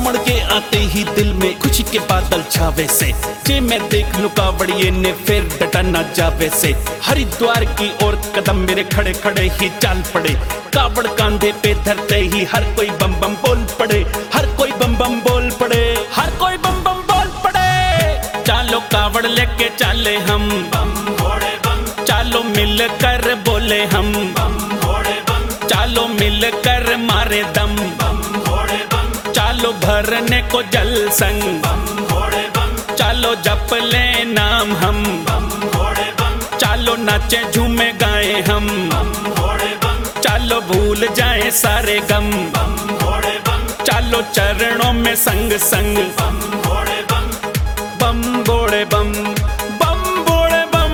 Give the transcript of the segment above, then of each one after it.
सामड़ के आते ही दिल में खुशी के बादल छावे से, जे मैं देख लूं कावड़िए ने फिर डटा ना जावे से। हरिद्वार की ओर कदम मेरे खड़े खड़े ही चाल पड़े, कावड़ कांधे पे धरते ही हर कोई बम बम बोल पड़े, हर कोई बम बम बोल पड़े, हर कोई बम बम बोल पड़े। चालो कावड़ लेके चाले हम बम भोले बम, चालो मिल कर बोले हम बम भोले बम, चालो मिल कर मारे दम बम भोले बम, चालो भरने को जल संग बम भोले बम, चालो जप ले नाम हम बम भोले बम, चालो नाचे झूमे गाए हम बम भोले बम, चालो भूल जाए सारे गम बम भोले बम, चालो चरणों में संग संग बम भोले बम, बम भोले बम, बम भोले बम।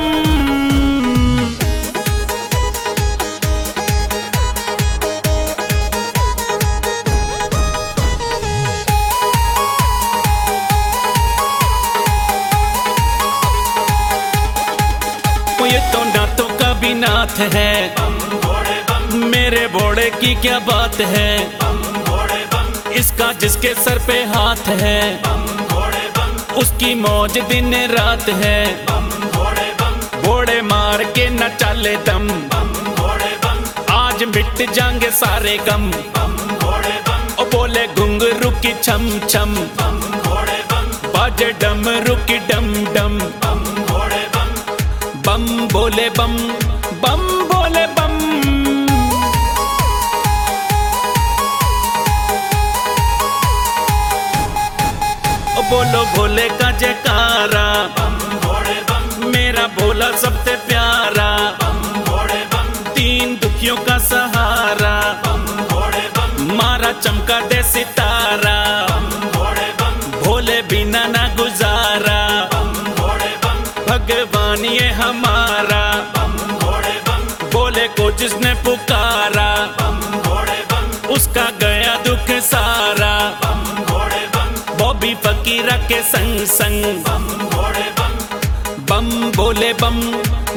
ये तो नाथों का भी नाथ है बम भोले बम, मेरे भोले की क्या बात है बम भोले बम, इसका जिसके सर पे हाथ है बम भोले बम, उसकी मौज दिन रात है बम भोले बम, भोले मार के न चाले दम बम भोले बम, आज मिट जाएंगे सारे गम बम भोले बम। ओ बोले घुंघरू की छम छम बम भोले बम, बाजे डमरू की डम डम बम भोले बम, बम भोले बम, बम भोले बम। ओ बोलो भोले का जयकारा बम भोले बम, मेरा भोला सबसे प्यारा बम भोले बम, तीन दुखियों का सहारा बम भोले बम, मारा चमका दे सितारा बम भोले बम, भोले बिना ना गुजारा बम भोले बम, भगवान ये हमारा बम भोले बम, भोले को जिसने पुकारा बम भोले बम, उसका गया दुख सारा बम भोले बम, बॉबी फकीरा के संग संग बम भोले बम, बम भोले बम।